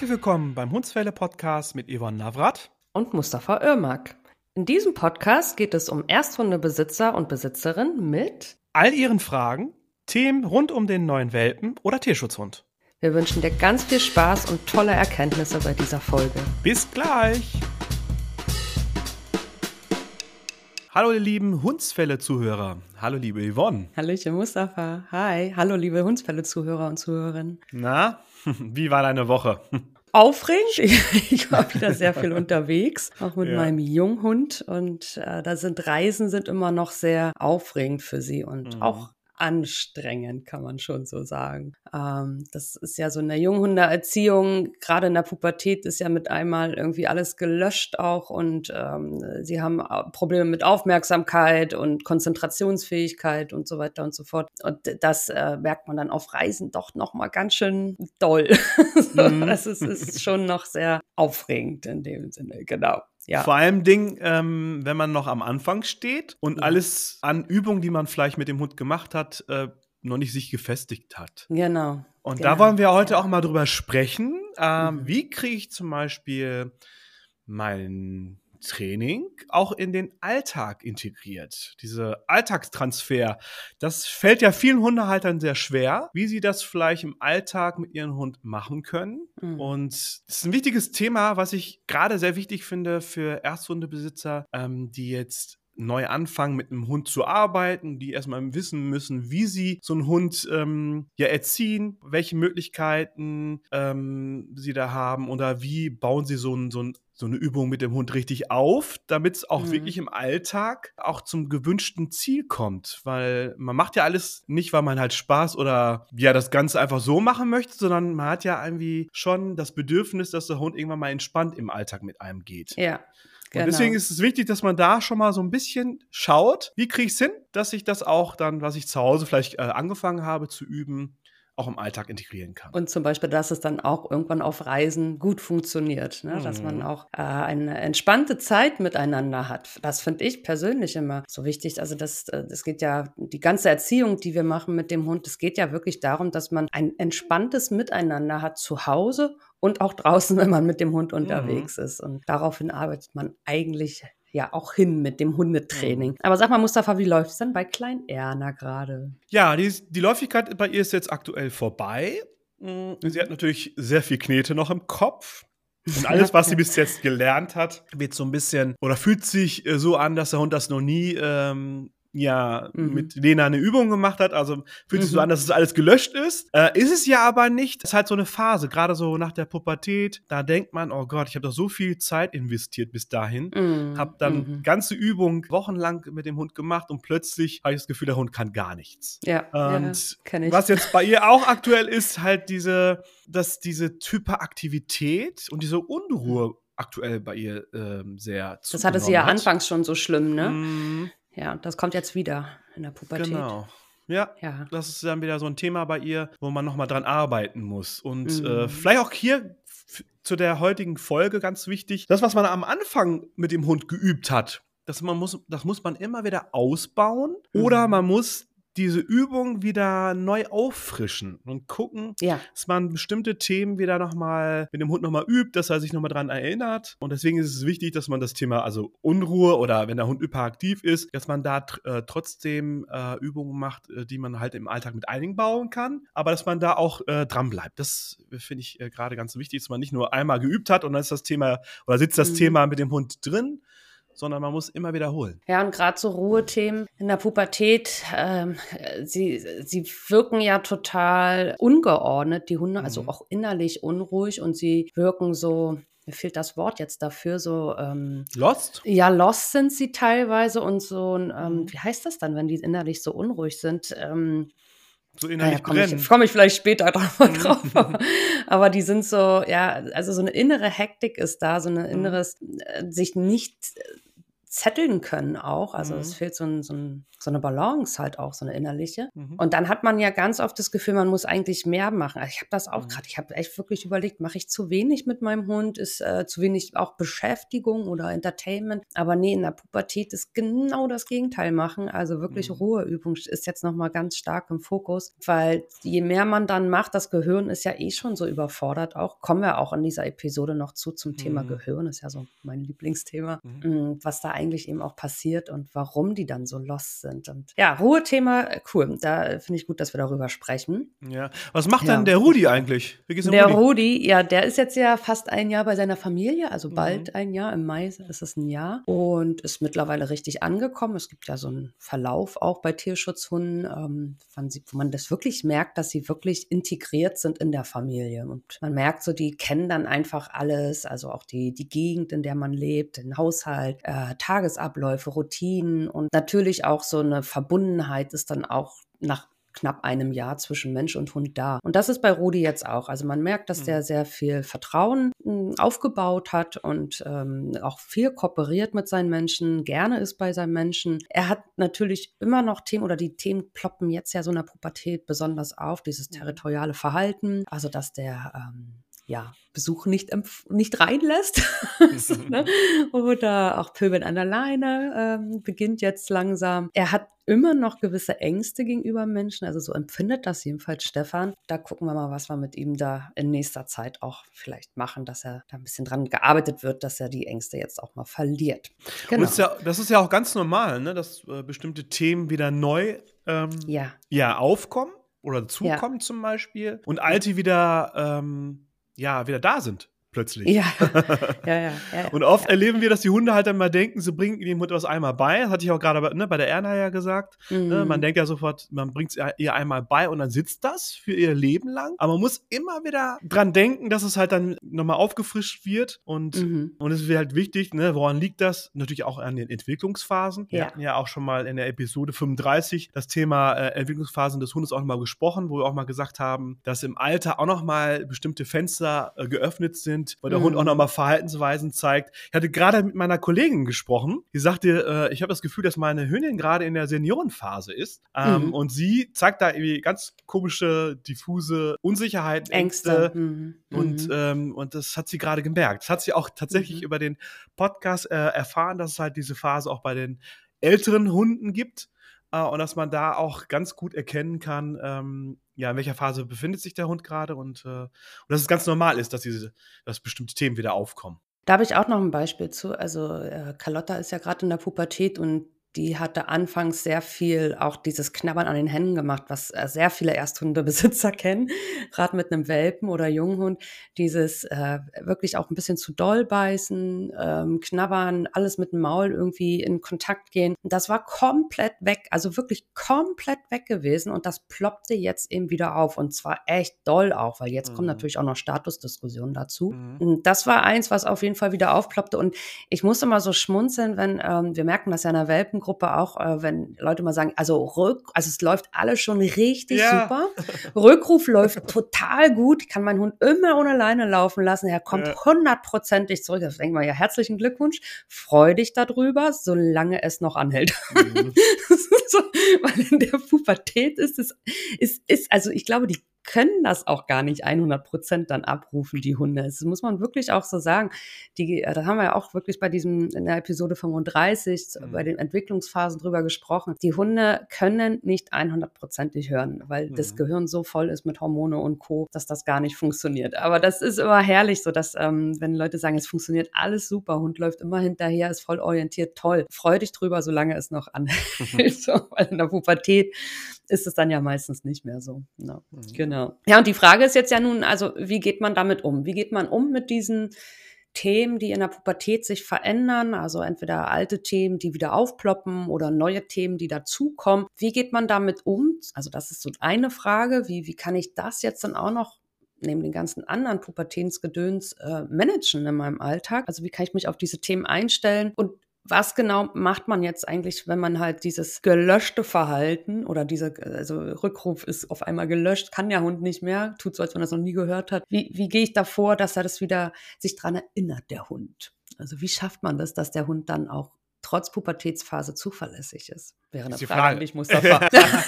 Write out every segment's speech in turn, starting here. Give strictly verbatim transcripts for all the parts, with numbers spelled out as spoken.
Herzlich willkommen beim Hundsfälle-Podcast mit Yvonne Navrat und Mustafa Irmak. In diesem Podcast geht es um Ersthundebesitzer und Besitzerinnen mit all ihren Fragen, Themen rund um den neuen Welpen oder Tierschutzhund. Wir wünschen dir ganz viel Spaß und tolle Erkenntnisse bei dieser Folge. Bis gleich! Hallo ihr lieben Hundsfälle-Zuhörer. Hallo liebe Yvonne. Hallöchen Mustafa. Hi. Hallo liebe Hundsfälle-Zuhörer und Zuhörerinnen. Na, wie war deine Woche? Aufregend. Ich, ich war wieder sehr viel unterwegs, auch mit Ja. meinem Junghund. Und äh, da sind Reisen sind immer noch sehr aufregend für sie und Mhm. auch anstrengend, kann man schon so sagen. Ähm, das ist ja so eine Junghundeerziehung, gerade in der Pubertät ist ja mit einmal irgendwie alles gelöscht auch und ähm, sie haben au- Probleme mit Aufmerksamkeit und Konzentrationsfähigkeit und so weiter und so fort. Und das äh, merkt man dann auf Reisen doch noch mal ganz schön doll. Mhm. Also es ist schon noch sehr aufregend in dem Sinne, genau. Ja. Vor allem Ding, ähm, wenn man noch am Anfang steht und Ja. alles an Übungen, die man vielleicht mit dem Hund gemacht hat, äh, noch nicht sich gefestigt hat. Genau. Und genau. da wollen wir heute Ja. auch mal drüber sprechen. Ähm, Mhm. Wie kriege ich zum Beispiel mein Training auch in den Alltag integriert? Diese Alltagstransfer, das fällt ja vielen Hundehaltern sehr schwer, wie sie das vielleicht im Alltag mit ihrem Hund machen können. Mhm. Und es ist ein wichtiges Thema, was ich gerade sehr wichtig finde für Ersthundebesitzer, ähm, die jetzt neu anfangen, mit einem Hund zu arbeiten, die erstmal wissen müssen, wie sie so einen Hund ähm, ja erziehen, welche Möglichkeiten ähm, sie da haben oder wie bauen sie so, ein, so, ein, so eine Übung mit dem Hund richtig auf, damit es auch Mhm. wirklich im Alltag auch zum gewünschten Ziel kommt. Weil man macht ja alles nicht, weil man halt Spaß oder ja das Ganze einfach so machen möchte, sondern man hat ja irgendwie schon das Bedürfnis, dass der Hund irgendwann mal entspannt im Alltag mit einem geht. Ja. Und deswegen ist es wichtig, dass man da schon mal so ein bisschen schaut, wie kriege ich es hin, dass ich das auch dann, was ich zu Hause vielleicht äh, angefangen habe zu üben, auch im Alltag integrieren kann. Und zum Beispiel, dass es dann auch irgendwann auf Reisen gut funktioniert, ne? Dass man Mhm. auch äh, eine entspannte Zeit miteinander hat. Das finde ich persönlich immer so wichtig. Also das, äh, das geht ja, die ganze Erziehung, die wir machen mit dem Hund, es geht ja wirklich darum, dass man ein entspanntes Miteinander hat zu Hause und auch draußen, wenn man mit dem Hund unterwegs ist. Und daraufhin arbeitet man eigentlich ja auch hin mit dem Hundetraining. Mhm. Aber sag mal, Mustafa, wie läuft es denn bei Klein Erna gerade? Ja, die, ist- die Läufigkeit bei ihr ist jetzt aktuell vorbei. Mhm. Sie hat natürlich sehr viel Knete noch im Kopf. Und alles, was sie bis jetzt gelernt hat, wird so ein bisschen oder fühlt sich äh, so an, dass der Hund das noch nie ähm, ja, Mhm. mit Lena eine Übung gemacht hat. Also fühlt sich so Mhm. an, dass es alles gelöscht ist. Äh, ist es ja aber nicht. Das ist halt so eine Phase, gerade so nach der Pubertät. Da denkt man, oh Gott, ich habe doch so viel Zeit investiert bis dahin. Mhm. Hab dann Mhm. ganze Übungen wochenlang mit dem Hund gemacht und plötzlich habe ich das Gefühl, der Hund kann gar nichts. Ja, ja, Und kenn ich. was jetzt bei ihr auch aktuell ist, halt diese, dass diese Hyperaktivität und diese Unruhe aktuell bei ihr ähm, sehr Das hatte sie ja zugenommen hat. anfangs schon so schlimm, ne? Mhm, Ja, das kommt jetzt wieder in der Pubertät. genau. Ja, Ja. das ist dann wieder so ein Thema bei ihr, wo man nochmal dran arbeiten muss. Und Mhm. äh, vielleicht auch hier f- zu der heutigen Folge ganz wichtig, das, was man am Anfang mit dem Hund geübt hat, das, man muss, das muss man immer wieder ausbauen oder Mhm. man muss diese Übung wieder neu auffrischen und gucken, Ja. dass man bestimmte Themen wieder nochmal mit dem Hund nochmal übt, dass er sich nochmal dran erinnert. Und deswegen ist es wichtig, dass man das Thema, also Unruhe oder wenn der Hund hyperaktiv ist, dass man da tr- äh, trotzdem äh, Übungen macht, äh, die man halt im Alltag mit einbauen kann, aber dass man da auch äh, dran bleibt. Das äh, finde ich äh, gerade ganz wichtig, dass man nicht nur einmal geübt hat und dann ist das Thema oder sitzt das Mhm. Thema mit dem Hund drin, sondern man muss immer wiederholen. Ja, und gerade so Ruhethemen in der Pubertät, ähm, äh, sie, sie wirken ja total ungeordnet, die Hunde, also Mhm. auch innerlich unruhig und sie wirken so, mir fehlt das Wort jetzt dafür, so, ähm, Lost? ja, lost sind sie teilweise und so, ein, ähm, Mhm. wie heißt das dann, wenn die innerlich so unruhig sind? Ähm, So Naja, innerlich komme ich, brennen. komm ich vielleicht später drauf, Mhm. drauf. Aber, aber die sind so, ja, also so eine innere Hektik ist da, so eine Mhm. inneres, äh, sich nicht äh, zetteln können auch. Also Mhm. es fehlt so, ein, so, ein, so eine Balance halt auch, so eine innerliche. Mhm. Und dann hat man ja ganz oft das Gefühl, man muss eigentlich mehr machen. Also ich habe das auch Mhm. gerade, ich habe echt wirklich überlegt, mache ich zu wenig mit meinem Hund? Ist äh, zu wenig auch Beschäftigung oder Entertainment? Aber nee, in der Pubertät ist genau das Gegenteil machen. Also wirklich Mhm. Ruheübung ist jetzt nochmal ganz stark im Fokus, weil je mehr man dann macht, das Gehirn ist ja eh schon so überfordert auch. Kommen wir auch in dieser Episode noch zu zum Thema Mhm. Gehirn, ist ja so mein Lieblingsthema, Mhm. mm, was da eigentlich eben auch passiert und warum die dann so lost sind. Und ja, Ruhethema, äh, cool. Da finde ich gut, dass wir darüber sprechen. Ja. Was macht Ja, denn der ich Rudi freue eigentlich? Wie geht's dem Der Rudi? Rudi, ja, der ist jetzt ja fast ein Jahr bei seiner Familie, also Mhm. bald ein Jahr. Im Mai ist es ein Jahr und ist mittlerweile richtig angekommen. Es gibt ja so einen Verlauf auch bei Tierschutzhunden, ähm, wann sie, wo man das wirklich merkt, dass sie wirklich integriert sind in der Familie. Und man merkt so, die kennen dann einfach alles, also auch die, die Gegend, in der man lebt, den Haushalt, äh, Tagesabläufe, Routinen und natürlich auch so eine Verbundenheit ist dann auch nach knapp einem Jahr zwischen Mensch und Hund da. Und das ist bei Rudi jetzt auch. Also man merkt, dass Mhm. der sehr viel Vertrauen mh, aufgebaut hat und ähm, auch viel kooperiert mit seinen Menschen, gerne ist bei seinen Menschen. Er hat natürlich immer noch Themen oder die Themen ploppen jetzt ja so in der Pubertät besonders auf, dieses territoriale Verhalten, also dass der ähm, ja, Besuch nicht, empf- nicht reinlässt. so, ne? Oder auch Pöbeln an der Leine ähm, beginnt jetzt langsam. Er hat immer noch gewisse Ängste gegenüber Menschen, also so empfindet das jedenfalls Stefan. Da gucken wir mal, was wir mit ihm da in nächster Zeit auch vielleicht machen, dass er da ein bisschen dran gearbeitet wird, dass er die Ängste jetzt auch mal verliert. Und das ist Genau. ja, das ist ja auch ganz normal, ne, dass äh, bestimmte Themen wieder neu ähm, Ja, ja, aufkommen oder ja, dazukommen zum Beispiel und ja. alte wieder, ähm, ja, wieder da sind plötzlich. Ja, ja, ja, ja, ja, Und oft ja. erleben wir, dass die Hunde halt dann mal denken, sie bringen dem Hund was einmal bei. Das hatte ich auch gerade bei, ne, bei der Erna ja gesagt. Ne, man Mhm. denkt ja sofort, man bringt es ihr einmal bei und dann sitzt das für ihr Leben lang. Aber man muss immer wieder dran denken, dass es halt dann nochmal aufgefrischt wird. Und, Mhm. und es ist halt wichtig, ne, woran liegt das? Natürlich auch an den Entwicklungsphasen. Wir Ja. hatten ja auch schon mal in der Episode fünfunddreißig das Thema äh, Entwicklungsphasen des Hundes auch nochmal gesprochen, wo wir auch mal gesagt haben, dass im Alter auch nochmal bestimmte Fenster äh, geöffnet sind, wo der Hund auch Mhm. nochmal Verhaltensweisen zeigt. Ich hatte gerade mit meiner Kollegin gesprochen, die sagte, äh, ich habe das Gefühl, dass meine Hündin gerade in der Seniorenphase ist. Ähm, Mhm. und sie zeigt da irgendwie ganz komische, diffuse Unsicherheiten, Ängste. Ängste. Mhm. Und, Mhm. ähm, und das hat sie gerade gemerkt. Das hat sie auch tatsächlich Mhm. über den Podcast äh, erfahren, dass es halt diese Phase auch bei den älteren Hunden gibt. Äh, und dass man da auch ganz gut erkennen kann, ähm, ja, in welcher Phase befindet sich der Hund gerade und, äh, und dass es ganz normal ist, dass diese, dass bestimmte Themen wieder aufkommen. Da habe ich auch noch ein Beispiel zu. Also, äh, Carlotta ist ja gerade in der Pubertät und die hatte anfangs sehr viel auch dieses Knabbern an den Händen gemacht, was, äh, sehr viele Ersthundebesitzer kennen, gerade mit einem Welpen oder Junghund. Dieses, äh, wirklich auch ein bisschen zu doll beißen, ähm, knabbern, alles mit dem Maul irgendwie in Kontakt gehen. Das war komplett weg, also wirklich komplett weg gewesen und das ploppte jetzt eben wieder auf und zwar echt doll auch, weil jetzt kommen Mhm. natürlich auch noch Statusdiskussionen dazu. Mhm. Und das war eins, was auf jeden Fall wieder aufploppte und ich musste immer so schmunzeln, wenn ähm, wir merken das ja in der Welpengruppe auch, äh, wenn Leute mal sagen, also Rück, also es läuft alles schon richtig Ja. super. Rückruf läuft total gut. Ich kann meinen Hund immer ohne Leine laufen lassen. Er kommt Ja. hundertprozentig zurück. Das denkt man ja, herzlichen Glückwunsch. Freu dich darüber, solange es noch anhält. Mhm. so, weil in der Pubertät ist es, ist, ist, also ich glaube, die können das auch gar nicht hundert Prozent dann abrufen, die Hunde. Das muss man wirklich auch so sagen. Die, äh, da haben wir ja auch wirklich bei diesem, in der Episode fünfunddreißig, Mhm. bei den Entwicklungsphasen drüber gesprochen. Die Hunde können nicht hundertprozentig hören, weil Mhm. das Gehirn so voll ist mit Hormone und Co., dass das gar nicht funktioniert. Aber das ist immer herrlich, so dass, ähm, wenn Leute sagen, es funktioniert alles super, Hund läuft immer hinterher, ist voll orientiert, toll. Freu dich drüber, solange es noch anhält. so, weil in der Pubertät ist es dann ja meistens nicht mehr so. Ja, Mhm. genau. Ja, und die Frage ist jetzt ja nun, also wie geht man damit um? Wie geht man um mit diesen Themen, die in der Pubertät sich verändern? Also entweder alte Themen, die wieder aufploppen oder neue Themen, die dazukommen. Wie geht man damit um? Also das ist so eine Frage. Wie, wie kann ich das jetzt dann auch noch neben den ganzen anderen Pubertätsgedöns äh, managen in meinem Alltag? Also wie kann ich mich auf diese Themen einstellen? Und was genau macht man jetzt eigentlich, wenn man halt dieses gelöschte Verhalten oder dieser, also Rückruf ist auf einmal gelöscht, kann der Hund nicht mehr, tut so, als wenn er es noch nie gehört hat. Wie, wie gehe ich davor, dass er das wieder sich dran erinnert, der Hund? Also wie schafft man das, dass der Hund dann auch trotz Pubertätsphase zuverlässig ist? Wäre eine Ist die Frage Frage. an dich, Mustafa.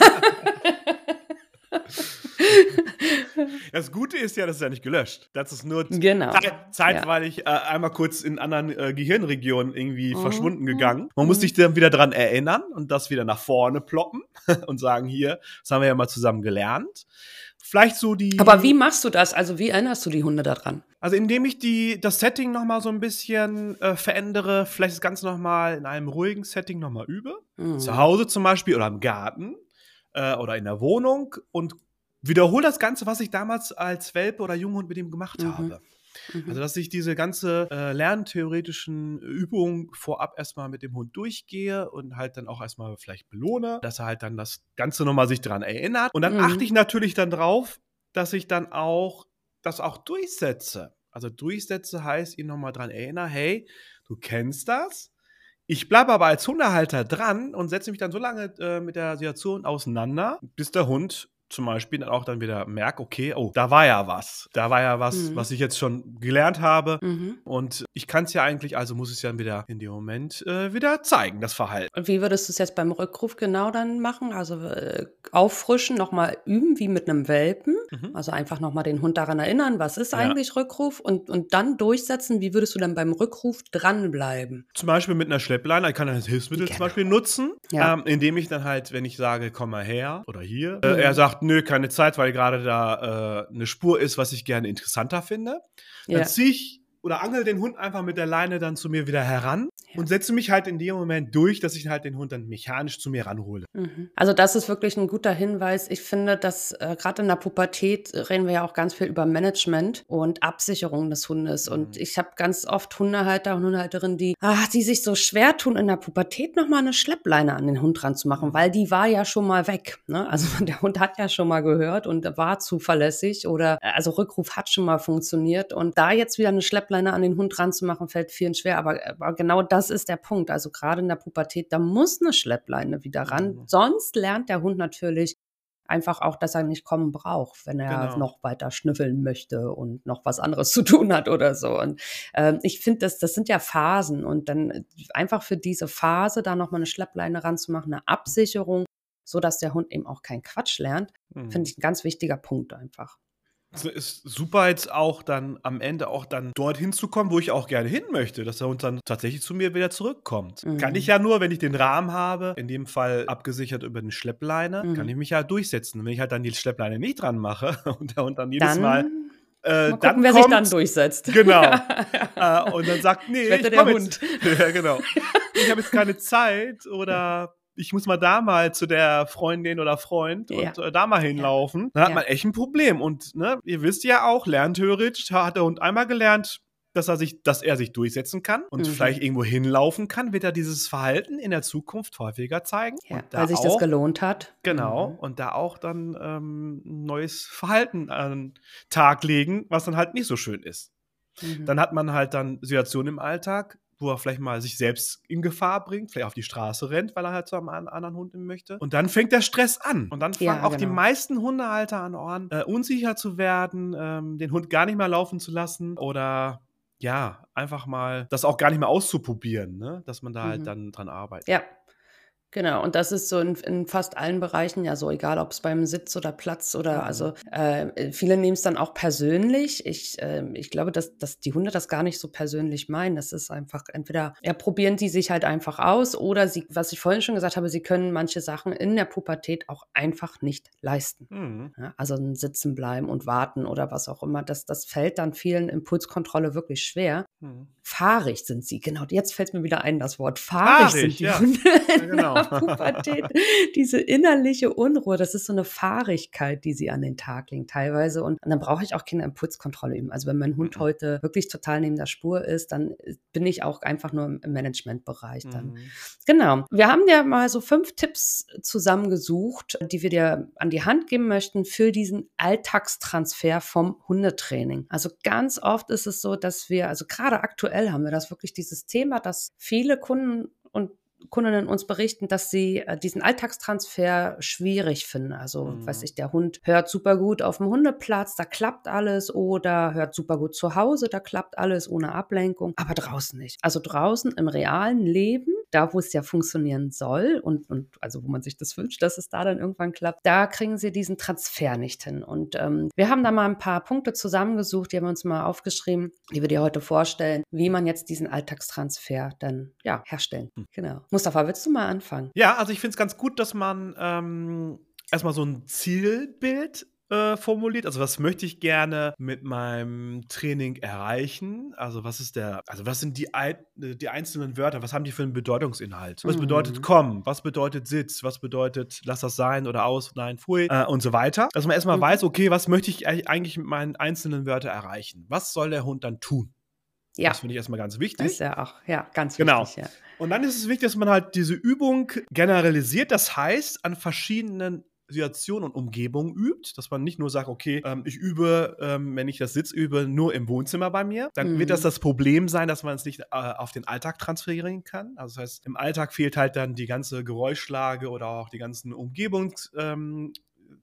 Das Gute ist ja, das ist ja nicht gelöscht. Das ist nur Genau. zeit zeitweilig äh, einmal kurz in anderen äh, Gehirnregionen irgendwie Mhm. verschwunden gegangen. Man muss sich dann wieder dran erinnern und das wieder nach vorne ploppen und sagen, hier, das haben wir ja mal zusammen gelernt. Vielleicht so die... Aber wie machst du das? Also wie erinnerst du die Hunde daran? Also indem ich die, das Setting noch mal so ein bisschen äh, verändere, vielleicht das Ganze noch mal in einem ruhigen Setting noch mal übe. Mhm. Zu Hause zum Beispiel oder im Garten äh, oder in der Wohnung und wiederhole das Ganze, was ich damals als Welpe oder Junghund mit ihm gemacht Mhm. habe. Mhm. Also, dass ich diese ganze äh, lerntheoretischen Übungen vorab erstmal mit dem Hund durchgehe und halt dann auch erstmal vielleicht belohne, dass er halt dann das Ganze nochmal sich dran erinnert. Und dann Mhm. achte ich natürlich dann drauf, dass ich dann auch das auch durchsetze. Also durchsetze heißt, ihn nochmal dran erinnern, hey, du kennst das. Ich bleibe aber als Hundehalter dran und setze mich dann so lange äh, mit der Situation auseinander, bis der Hund zum Beispiel dann auch dann wieder merkt, okay, oh, da war ja was. Da war ja was, Mhm. was ich jetzt schon gelernt habe. Mhm. Und ich kann es ja eigentlich, also muss ich es ja wieder in dem Moment äh, wieder zeigen, das Verhalten. Und wie würdest du es jetzt beim Rückruf genau dann machen? Also äh, auffrischen, nochmal üben, wie mit einem Welpen. Mhm. Also einfach nochmal den Hund daran erinnern, was ist Ja. eigentlich Rückruf? Und, und dann durchsetzen, wie würdest du dann beim Rückruf dranbleiben? Zum Beispiel mit einer Schleppleine, ich kann das Hilfsmittel Genau. zum Beispiel nutzen, Ja. ähm, indem ich dann halt, wenn ich sage, komm mal her oder hier, Mhm. äh, er sagt, nö, keine Zeit, weil gerade da äh, eine Spur ist, was ich gerne interessanter finde. Dann Ja. ziehe ich oder angel den Hund einfach mit der Leine dann zu mir wieder heran Ja. und setze mich halt in dem Moment durch, dass ich halt den Hund dann mechanisch zu mir ranhole. Mhm. Also das ist wirklich ein guter Hinweis. Ich finde, dass äh, gerade in der Pubertät reden wir ja auch ganz viel über Management und Absicherung des Hundes. Mhm. Und ich habe ganz oft Hundehalter und Hundehalterinnen, die, ach, die sich so schwer tun, in der Pubertät nochmal eine Schleppleine an den Hund ranzumachen, Mhm. weil die war ja schon mal weg. Ne? Also der Hund hat ja schon mal gehört und war zuverlässig oder äh, also Rückruf hat schon mal funktioniert. Und da jetzt wieder eine Schleppleine an den Hund ranzumachen, fällt vielen schwer. Aber, aber genau das ist der Punkt. Also gerade in der Pubertät, da muss eine Schleppleine wieder ran. Mhm. Sonst lernt der Hund natürlich einfach auch, dass er nicht kommen braucht, wenn er Genau. noch weiter schnüffeln möchte und noch was anderes zu tun hat oder so. Und ähm, ich finde, das, das sind ja Phasen. Und dann einfach für diese Phase da nochmal eine Schleppleine ranzumachen, eine Absicherung, sodass der Hund eben auch keinen Quatsch lernt, Mhm. finde ich ein ganz wichtiger Punkt einfach. Es ist super jetzt auch dann am Ende auch dann dorthin zu kommen, wo ich auch gerne hin möchte, dass der Hund dann tatsächlich zu mir wieder zurückkommt. Mhm. Kann ich ja nur, wenn ich den Rahmen habe, in dem Fall abgesichert über eine Schleppleine, Mhm. kann ich mich ja durchsetzen. Wenn ich halt dann die Schleppleine nicht dran mache und der Hund dann jedes Dann Mal äh, mal gucken, dann wer kommt, sich dann durchsetzt. Genau. äh, und dann sagt, nee, Ich wette, ich der komm Hund. jetzt. Ja, genau. Ich habe jetzt keine Zeit oder ich muss mal da mal zu der Freundin oder Freund Ja. und äh, da mal hinlaufen. Dann hat Ja. man echt ein Problem. Und ne, ihr wisst ja auch, lerntheoretisch hat der Hund einmal gelernt, dass er sich, dass er sich durchsetzen kann und Mhm. vielleicht irgendwo hinlaufen kann, wird er dieses Verhalten in der Zukunft häufiger zeigen. Ja, und da weil sich auch, das gelohnt hat. Genau, Mhm. und da auch dann ähm, ein neues Verhalten an den Tag legen, was dann halt nicht so schön ist. Mhm. Dann hat man halt dann Situationen im Alltag, wo er vielleicht mal sich selbst in Gefahr bringt, vielleicht auf die Straße rennt, weil er halt zu einem an- anderen Hund hin möchte. Und dann fängt der Stress an. Und dann fangen Ja, auch die genau. meisten Hundehalter an Ohren, äh, unsicher zu werden, ähm, den Hund gar nicht mehr laufen zu lassen oder ja, einfach mal das auch gar nicht mehr auszuprobieren, ne? Dass man da halt Mhm. dann dran arbeitet. Ja, genau. Und das ist so in, in fast allen Bereichen ja so, egal ob es beim Sitz oder Platz oder Mhm. also äh, viele nehmen es dann auch persönlich. Ich, äh, ich glaube, dass, dass die Hunde das gar nicht so persönlich meinen. Das ist einfach entweder, ja, probieren die sich halt einfach aus oder sie, was ich vorhin schon gesagt habe, sie können manche Sachen in der Pubertät auch einfach nicht leisten. Mhm. Ja, also ein Sitzen bleiben und warten oder was auch immer, das, das fällt dann vielen Impulskontrolle wirklich schwer. Mhm. Fahrig sind sie, genau. Jetzt fällt mir wieder ein, das Wort fahrig, Fahrig, sind die ja. Hunde Ja, in genau. der Pubertät. Diese innerliche Unruhe, das ist so eine Fahrigkeit, die sie an den Tag legen teilweise. Und, und dann brauche ich auch keine Impulskontrolle üben. Also wenn mein Hund Mhm. heute wirklich total neben der Spur ist, dann bin ich auch einfach nur im Managementbereich dann. Mhm. Genau. Wir haben dir mal so fünf Tipps zusammengesucht, die wir dir an die Hand geben möchten für diesen Alltagstransfer vom Hundetraining. Also ganz oft ist es so, dass wir, also gerade aktuell haben wir das wirklich dieses Thema, dass viele Kunden und Kundinnen uns berichten, dass sie äh, diesen Alltagstransfer schwierig finden. Also, Mhm. weiß ich, der Hund hört super gut auf dem Hundeplatz, da klappt alles, oder hört super gut zu Hause, da klappt alles ohne Ablenkung, aber draußen nicht. Also draußen im realen Leben da, wo es ja funktionieren soll und, und also wo man sich das wünscht, dass es da dann irgendwann klappt, da kriegen sie diesen Transfer nicht hin. Und ähm, wir haben da mal ein paar Punkte zusammengesucht, die haben wir uns mal aufgeschrieben, die wir dir heute vorstellen, wie man jetzt diesen Alltagstransfer dann ja herstellen. Hm. Genau. Mustafa, willst du mal anfangen? Ja, also ich finde es ganz gut, dass man ähm, erstmal so ein Zielbild äh, formuliert. Also was möchte ich gerne mit meinem Training erreichen? Also was ist der, also was sind die, ein, die einzelnen Wörter? Was haben die für einen Bedeutungsinhalt? Was mhm. bedeutet komm? Was bedeutet Sitz? Was bedeutet lass das sein oder aus? Nein, pfui äh, und so weiter. Dass man erstmal mhm. weiß, okay, was möchte ich eigentlich mit meinen einzelnen Wörtern erreichen? Was soll der Hund dann tun? Ja. Das finde ich erstmal ganz wichtig. Das ist ja auch, ja, ganz genau. wichtig, ja. Und dann ist es wichtig, dass man halt diese Übung generalisiert, das heißt, an verschiedenen Situationen und Umgebungen übt, dass man nicht nur sagt, okay, ähm, ich übe, ähm, wenn ich das Sitz übe, nur im Wohnzimmer bei mir. Dann mhm. wird das das Problem sein, dass man es nicht äh, auf den Alltag transferieren kann. Also das heißt, im Alltag fehlt halt dann die ganze Geräuschlage oder auch die ganzen Umgebungs, ähm,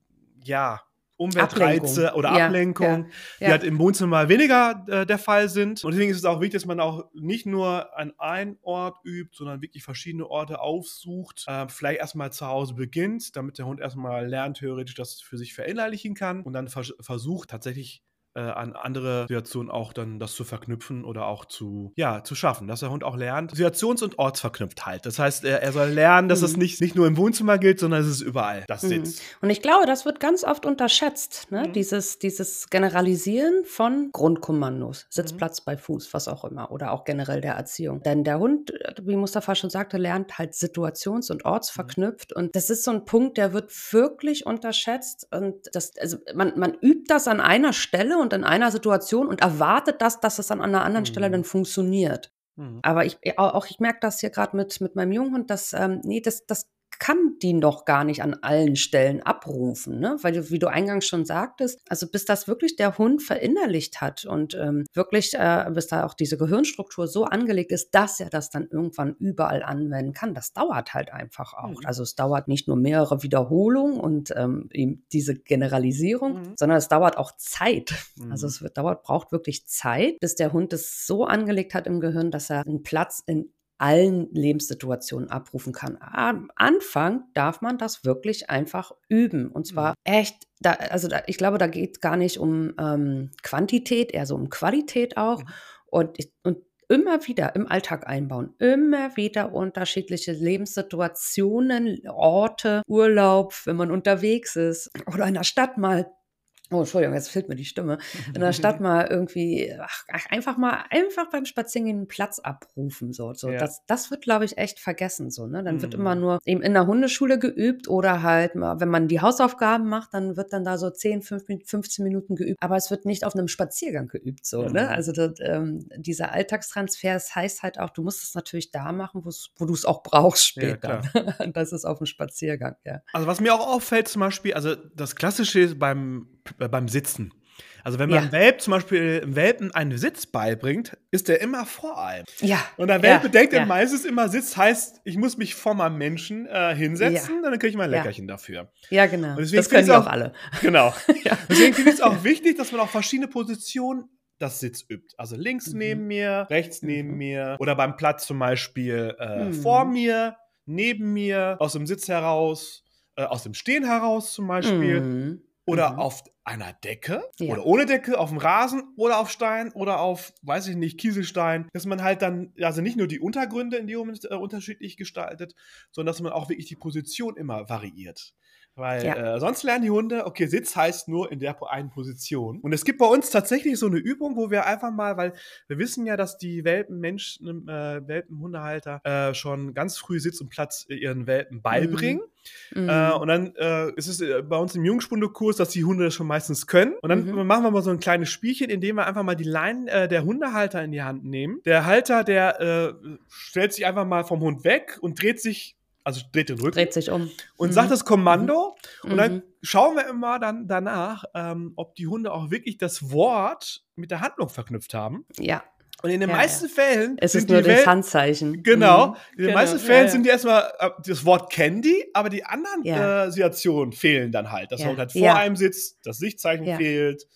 ja, Umweltreize Ablenkung. oder ja, Ablenkung, ja, ja. die halt im Wohnzimmer weniger äh, der Fall sind. Und deswegen ist es auch wichtig, dass man auch nicht nur an einen Ort übt, sondern wirklich verschiedene Orte aufsucht. Äh, vielleicht erstmal zu Hause beginnt, damit der Hund erstmal lernt, theoretisch das für sich verinnerlichen kann und dann vers- versucht tatsächlich äh, an andere Situationen auch dann das zu verknüpfen oder auch zu, ja, zu schaffen, dass der Hund auch lernt, situations- und ortsverknüpft halt. Das heißt, er, er soll lernen, dass mhm. es nicht, nicht nur im Wohnzimmer gilt, sondern es ist überall, das mhm. Sitz. Und ich glaube, das wird ganz oft unterschätzt, ne? Mhm. Dieses, dieses Generalisieren von Grundkommandos, Sitzplatz mhm. bei Fuß, was auch immer, oder auch generell der Erziehung. Denn der Hund, wie Mustafa schon sagte, lernt halt situations- und ortsverknüpft mhm. und das ist so ein Punkt, der wird wirklich unterschätzt und das, also man, man übt das an einer Stelle und in einer Situation und erwartet das, dass es an einer anderen mhm. Stelle dann funktioniert. Mhm. Aber ich, auch ich merke das hier gerade mit, mit meinem Junghund, dass, ähm, nee, das, das kann die noch gar nicht an allen Stellen abrufen, ne? Weil du, wie du eingangs schon sagtest, also bis das wirklich der Hund verinnerlicht hat und ähm, wirklich, äh, bis da auch diese Gehirnstruktur so angelegt ist, dass er das dann irgendwann überall anwenden kann, das dauert halt einfach auch. Mhm. Also es dauert nicht nur mehrere Wiederholungen und ähm, eben diese Generalisierung, mhm. sondern es dauert auch Zeit. Mhm. Also es wird, dauert, braucht wirklich Zeit, bis der Hund es so angelegt hat im Gehirn, dass er einen Platz in allen Lebenssituationen abrufen kann. Am Anfang darf man das wirklich einfach üben. Und zwar mhm. echt, da, also da, ich glaube, da geht es gar nicht um ähm, Quantität, eher so um Qualität auch. Mhm. Und, ich, und immer wieder im Alltag einbauen, immer wieder unterschiedliche Lebenssituationen, Orte, Urlaub, wenn man unterwegs ist oder in der Stadt mal. Oh, Entschuldigung, jetzt fehlt mir die Stimme. In der Stadt mal irgendwie, ach, einfach mal, einfach beim Spazierengehen einen Platz abrufen, so. so. Ja. Das, das wird, glaube ich, echt vergessen, so, ne. Dann mhm. wird immer nur eben in der Hundeschule geübt oder halt mal, wenn man die Hausaufgaben macht, dann wird dann da so zehn, fünfzehn Minuten geübt. Aber es wird nicht auf einem Spaziergang geübt, so, mhm. ne. Also, das, ähm, dieser Alltagstransfer, das heißt halt auch, du musst es natürlich da machen, wo du es auch brauchst später. Ja, das ist auf dem Spaziergang, ja. Also, was mir auch auffällt zum Beispiel, also, das Klassische beim beim Sitzen. Also wenn man ja. Welp zum Beispiel im Welpen einen Sitz beibringt, ist der immer vor einem. Ja. Und der Welpe ja. denkt ja. dann meistens immer, Sitz heißt, ich muss mich vor meinem Menschen äh, hinsetzen, ja. dann kriege ich mein Leckerchen ja. dafür. Ja, genau. Das können die auch, auch alle. Genau. ja. Deswegen finde ich es auch wichtig, dass man auch verschiedene Positionen das Sitz übt. Also links mhm. neben mir, rechts mhm. neben mir oder beim Platz zum Beispiel äh, mhm. vor mir, neben mir, aus dem Sitz heraus, äh, aus dem Stehen heraus zum Beispiel. Mhm. Oder mhm. auf einer Decke ja. oder ohne Decke, auf dem Rasen oder auf Stein oder auf, weiß ich nicht, Kieselstein, dass man halt dann, also nicht nur die Untergründe in dem Moment äh, unterschiedlich gestaltet, sondern dass man auch wirklich die Position immer variiert. Weil ja. äh, sonst lernen die Hunde, okay, Sitz heißt nur in der einen Position. Und es gibt bei uns tatsächlich so eine Übung, wo wir einfach mal, weil wir wissen ja, dass die Welpen, Menschen, äh, Welpen, Hundehalter äh, schon ganz früh Sitz und Platz ihren Welpen beibringen. Mhm. Äh, und dann äh, ist es bei uns im Jungspundekurs, dass die Hunde das schon meistens können. Und dann mhm. machen wir mal so ein kleines Spielchen, indem wir einfach mal die Leinen äh, der Hundehalter in die Hand nehmen. Der Halter, der äh, stellt sich einfach mal vom Hund weg und dreht sich, also dreht den Rücken. Dreht sich um. Und mhm. sagt das Kommando. Mhm. Und dann schauen wir immer dann danach, ähm, ob die Hunde auch wirklich das Wort mit der Handlung verknüpft haben. Ja. Und in den ja, meisten ja. Fällen es sind ist nur die das Wel- Handzeichen. Genau. Mhm. In den genau. meisten Fällen ja, ja. sind die erstmal, äh, das Wort kennen die, aber die anderen ja. äh, Situationen fehlen dann halt. Dass ja. der Hund halt vor ja. einem sitzt, das Sichtzeichen ja. fehlt.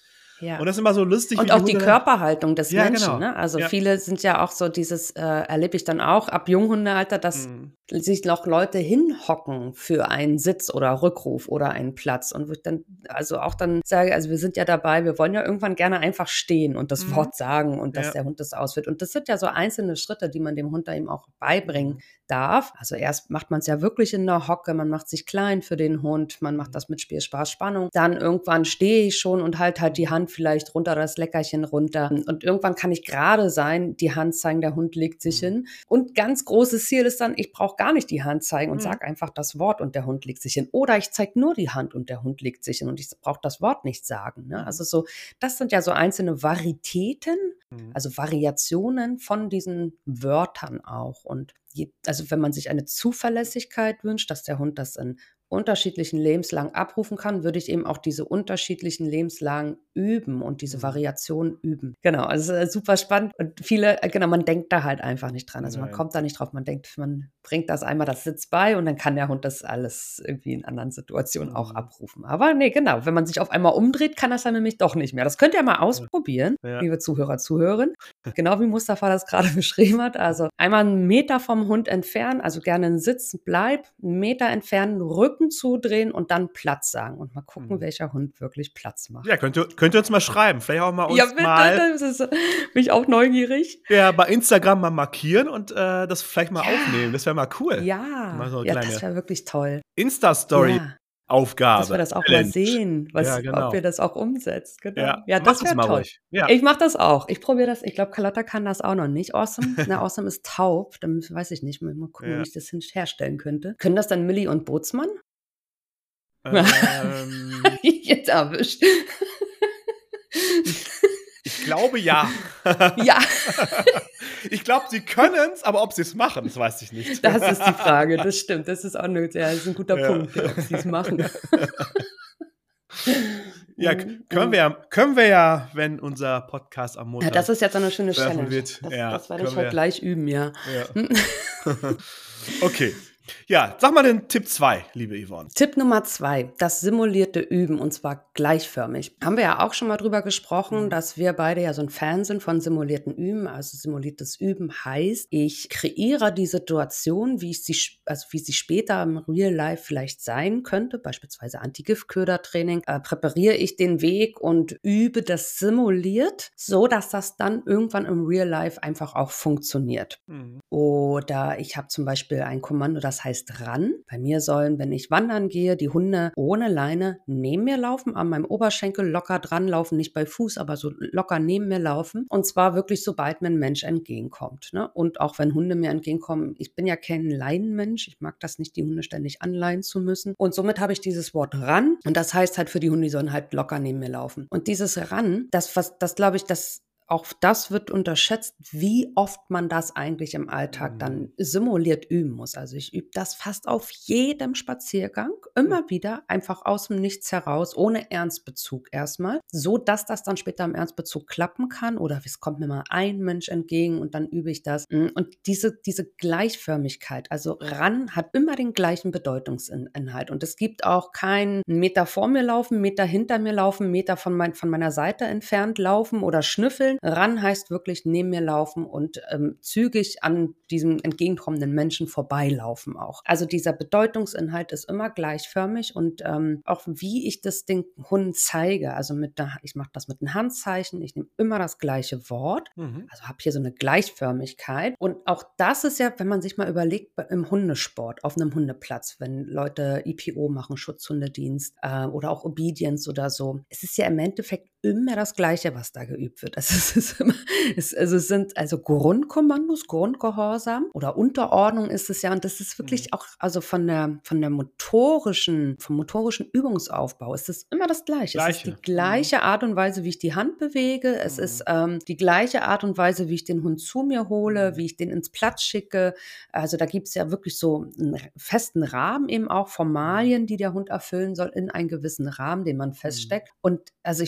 Ja. Und das ist immer so lustig. Und wie auch die die Hunde Körperhaltung des Ja, Menschen, genau. ne? Also, Ja. viele sind ja auch so dieses, äh, erlebe ich dann auch ab Junghundealter, dass Mhm. sich noch Leute hinhocken für einen Sitz oder Rückruf oder einen Platz. Und wo ich dann also auch dann sage, also wir sind ja dabei, wir wollen ja irgendwann gerne einfach stehen und das Mhm. Wort sagen und dass Ja. der Hund das ausführt. Und das sind ja so einzelne Schritte, die man dem Hund da eben auch beibringen Mhm. darf. Also erst macht man es ja wirklich in der Hocke, man macht sich klein für den Hund, man macht Mhm. das mit Spiel, Spaß, Spannung. Dann irgendwann stehe ich schon und halt halt die Mhm. Hand vielleicht runter, das Leckerchen runter. Und irgendwann kann ich gerade sein, die Hand zeigen, der Hund legt sich Mhm. hin. Und ganz großes Ziel ist dann, ich brauche gar nicht die Hand zeigen und Mhm. sage einfach das Wort und der Hund legt sich hin. Oder ich zeige nur die Hand und der Hund legt sich hin und ich brauche das Wort nicht sagen. Ne? Mhm. Also so, das sind ja so einzelne Varietäten, Mhm. also Variationen von diesen Wörtern auch. Und je, also wenn man sich eine Zuverlässigkeit wünscht, dass der Hund das in unterschiedlichen Lebenslagen abrufen kann, würde ich eben auch diese unterschiedlichen Lebenslagen üben und diese Mhm. Variationen üben. Genau, also es ist super spannend und viele, äh, genau, man denkt da halt einfach nicht dran. Also man Nein. kommt da nicht drauf, man denkt, man bringt das einmal das Sitz bei und dann kann der Hund das alles irgendwie in anderen Situationen auch Mhm. abrufen. Aber nee, genau, wenn man sich auf einmal umdreht, kann das dann nämlich doch nicht mehr. Das könnt ihr mal ausprobieren, Ja. liebe Zuhörer, Zuhörerinnen. Genau wie Mustafa das gerade beschrieben hat. Also einmal einen Meter vom Hund entfernen, also gerne einen Sitz, bleib, einen Meter entfernen, Rücken zudrehen und dann Platz sagen. Und mal gucken, Mhm. welcher Hund wirklich Platz macht. Ja, könnt ihr, könnt ihr uns mal schreiben. Vielleicht auch mal uns Ja, bitte, mal das ist, bin ich auch neugierig. ja, bei Instagram mal markieren und äh, das vielleicht mal Ja. aufnehmen. Das wäre mal cool. Mal Ja, so eine ja, das kleine wäre wirklich toll. Insta-Story-Aufgabe. Ja, dass wir das auch mal Challenge. sehen, Ja, was, ob genau. ihr das auch umsetzt. Genau. Ja, Ja, mach das das wäre mal toll. ruhig. Ja. Ich mache das auch. Ich probiere das. Ich glaube, Carlotta kann das auch noch nicht. Awesome. Na, Awesome ist taub. Dann weiß ich nicht. Mal, mal gucken, Ja. wie ich das hin herstellen könnte. Können das dann Millie und Bootsmann? Ähm, Jetzt erwischt. ich glaube ja. Ja, Ich glaube, sie können es, aber ob sie es machen, das weiß ich nicht. das ist die Frage. Das stimmt. Das ist auch eine, ja, das ist ein guter Ja. Punkt, ja, ob sie es machen. Ja, k- können wir ja, können wir ja, wenn unser Podcast am Ja, Montag das ist jetzt eine schöne Challenge. veröffentlicht Das, wird. Ja, das werde ich können heute wir. gleich üben, ja. Ja. Okay. Ja, sag mal den Tipp zwei, liebe Yvonne. Tipp Nummer zwei, das simulierte Üben und zwar gleichförmig. Haben wir ja auch schon mal drüber gesprochen, Mhm. dass wir beide ja so ein Fan sind von simulierten Üben. Also simuliertes Üben heißt, ich kreiere die Situation, wie ich sie, sch- also wie sie später im Real Life vielleicht sein könnte, beispielsweise Anti-Giftköder-Training, äh, präpariere ich den Weg und übe das simuliert, so dass das dann irgendwann im Real Life einfach auch funktioniert. Mhm. Oder ich habe zum Beispiel ein Kommando, das heißt ran. Bei mir sollen, wenn ich wandern gehe, die Hunde ohne Leine neben mir laufen, an meinem Oberschenkel locker dran laufen, nicht bei Fuß, aber so locker neben mir laufen. Und zwar wirklich, sobald mir ein Mensch entgegenkommt. Ne? Und auch wenn Hunde mir entgegenkommen, ich bin ja kein Leinenmensch, ich mag das nicht, die Hunde ständig anleihen zu müssen. Und somit habe ich dieses Wort ran. Und das heißt halt für die Hunde, die sollen halt locker neben mir laufen. Und dieses ran, das, was, das glaube ich, das auch das wird unterschätzt, wie oft man das eigentlich im Alltag dann simuliert üben muss. Also ich übe das fast auf jedem Spaziergang, immer wieder, einfach aus dem Nichts heraus, ohne Ernstbezug erstmal, so dass das dann später im Ernstbezug klappen kann oder es kommt mir mal ein Mensch entgegen und dann übe ich das. Und diese, diese Gleichförmigkeit, also ran hat immer den gleichen Bedeutungsinhalt und es gibt auch keinen Meter vor mir laufen, Meter hinter mir laufen, Meter von, mein, von meiner Seite entfernt laufen oder schnüffeln. Ran heißt wirklich neben mir laufen und ähm, zügig an diesem entgegenkommenden Menschen vorbeilaufen auch. Also dieser Bedeutungsinhalt ist immer gleichförmig und ähm, auch wie ich das den Hunden zeige, also mit der, ich mache das mit einem Handzeichen, ich nehme immer das gleiche Wort, Mhm. also habe hier so eine Gleichförmigkeit und auch das ist ja, wenn man sich mal überlegt, im Hundesport, auf einem Hundeplatz, wenn Leute I P O machen, Schutzhundedienst äh, oder auch Obedience oder so, es ist ja im Endeffekt immer das Gleiche, was da geübt wird. Also es ist immer, es, also es sind also Grundkommandos, Grundgehorsam oder Unterordnung ist es ja und das ist wirklich Mhm. auch, also von der, von der motorischen, vom motorischen Übungsaufbau ist es immer das Gleiche. Es ist Gleiche. die gleiche Art und Weise, wie ich die Hand bewege. Es Mhm. ist ähm, die gleiche Art und Weise, wie ich den Hund zu mir hole, Mhm. wie ich den ins Platz schicke. Also da gibt es ja wirklich so einen festen Rahmen eben auch, Formalien, die der Hund erfüllen soll, in einen gewissen Rahmen, den man feststeckt. Und also ich finde das so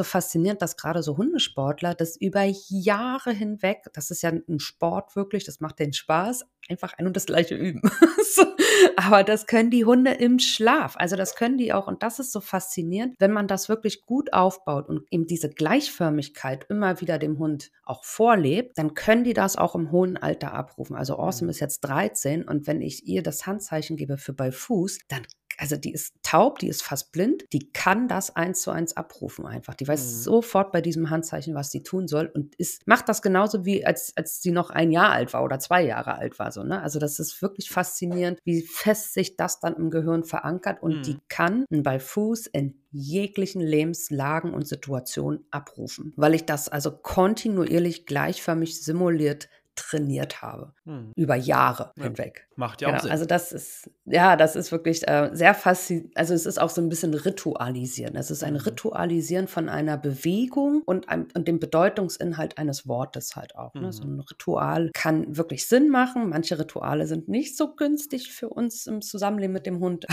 faszinierend, dass gerade so Hundesportler das über Jahre hinweg, das ist ja ein Sport wirklich, das macht den Spaß, einfach ein und das Gleiche üben. So, aber das können die Hunde im Schlaf. Also das können die auch. Und das ist so faszinierend, wenn man das wirklich gut aufbaut und eben diese Gleichförmigkeit immer wieder dem Hund auch vorlebt, dann können die das auch im hohen Alter abrufen. Also Awesome ist jetzt dreizehn und wenn ich ihr das Handzeichen gebe für bei Fuß, dann also die ist taub, die ist fast blind, die kann das eins zu eins abrufen einfach. Die weiß Mhm. sofort bei diesem Handzeichen, was sie tun soll und ist, macht das genauso wie als, als sie noch ein Jahr alt war oder zwei Jahre alt war. So, ne? Also das ist wirklich faszinierend, wie fest sich das dann im Gehirn verankert und Mhm. die kann bei Fuß in jeglichen Lebenslagen und Situationen abrufen, weil ich das also kontinuierlich gleichförmig simuliert trainiert habe, Mhm. über Jahre Ja. hinweg. Macht ja auch Genau, Sinn. also das ist, ja, das ist wirklich äh, sehr faszinierend. Also es ist auch so ein bisschen Ritualisieren. Es ist ein Mhm. Ritualisieren von einer Bewegung und, einem, und dem Bedeutungsinhalt eines Wortes halt auch. Ne? Mhm. So ein Ritual kann wirklich Sinn machen. Manche Rituale sind nicht so günstig für uns im Zusammenleben mit dem Hund.